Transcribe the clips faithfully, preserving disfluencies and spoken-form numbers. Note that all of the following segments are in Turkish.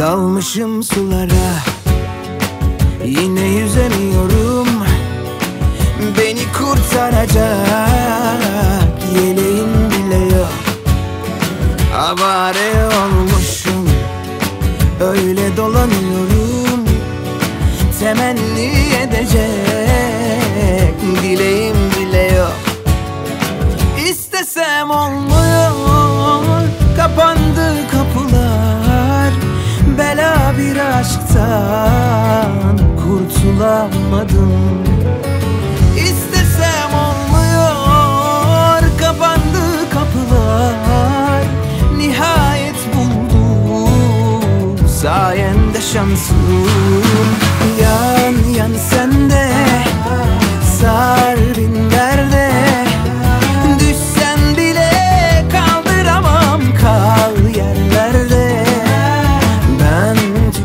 Dalmışım sulara, yine yüzemiyorum. Beni kurtaracak yeleğim bile yok. Avare olmuşum, öyle dolanıyorum. Temenni edecek dileğim bile yok. İstesem olmuyor, kapandı kapılar. Bela bir aşktan kurtulamadım. İstesem olmuyor, kapandı kapılar. Nihayet buldum sayende şansım. Yan yan sende, sar bin derde. Düşsen bile kaldıramam, kal yerlerde. Ben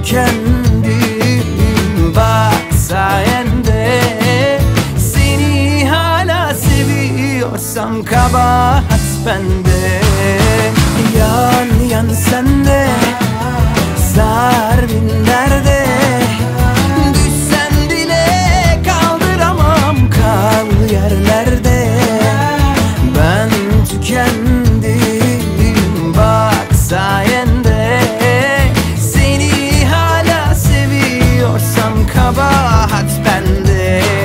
tükendim bak sayende. Seni hala seviyorsam kabahat bende. Yan yan sende, sar bin derde. Düşsen bile kaldıramam, kal yerlerde. Ben tükendim bak sayende. Seni hala seviyorsam kabahat bende.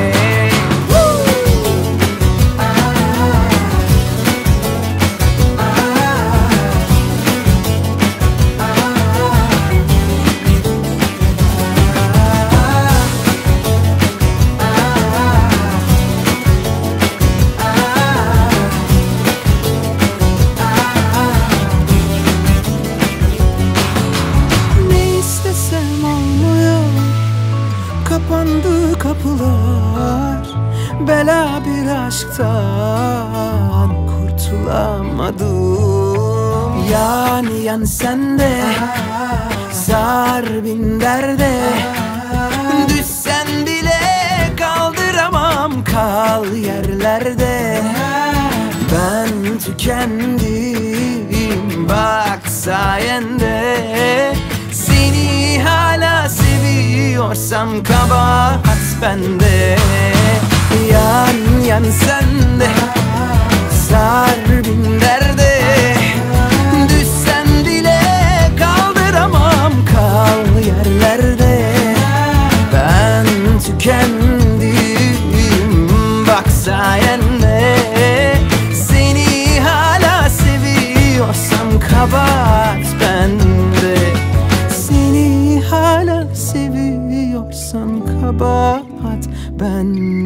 Kapandı kapılar, bela bir aşktan kurtulamadım. Yan yan sende, sar bin derde. Düşsen bile kaldıramam, kal yerlerde. Ben tükendim bak sayende. Seni hala seviyorsam kabahat bende. Yan yan sende, sar bin derde. Düşsen bile kaldıramam, kal yerlerde. Ben tükendim bak sayende. Seni hala seviyorsam kabahat bende. Seni hala seviyorsam kabahat bende.